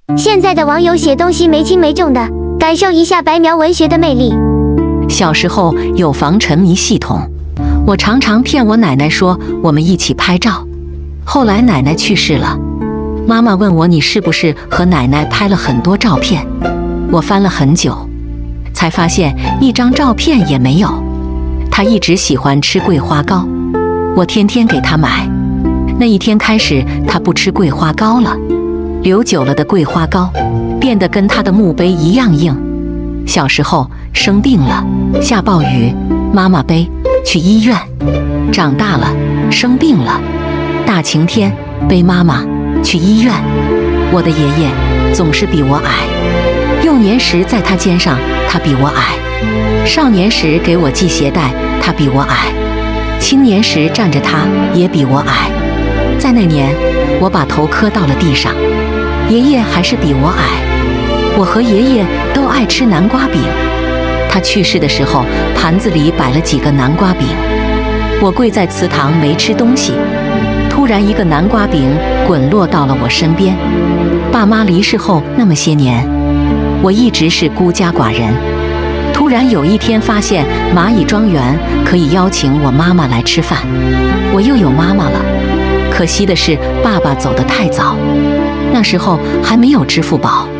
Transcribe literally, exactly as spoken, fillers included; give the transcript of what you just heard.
现在的网友写东西没轻没重的，感受一下白描文学的魅力。 小时候有防沉迷系统，我常常骗我奶奶说我们一起拍照。后来奶奶去世了，妈妈问我你是不是和奶奶拍了很多照片？我翻了很久，才发现一张照片也没有。她一直喜欢吃桂花糕，我天天给她买。那一天开始，她不吃桂花糕了，留久了的桂花糕变得跟她的墓碑一样硬。小时候生病了，下暴雨，妈妈背去医院；长大了生病了，大晴天背妈妈去医院。我的爷爷总是比我矮，幼年时在他肩上，他比我矮；少年时给我系鞋带，他比我矮；青年时站着他也比我矮。在那年，我把头磕到了地上，爷爷还是比我矮。我和爷爷都爱吃南瓜饼，他去世的时候，盘子里摆了几个南瓜饼。我跪在祠堂没吃东西，突然一个南瓜饼滚落到了我身边。爸妈离世后那么些年，我一直是孤家寡人。突然有一天发现蚂蚁庄园可以邀请我妈妈来吃饭，我又有妈妈了。可惜的是，爸爸走得太早，那时候还没有支付宝。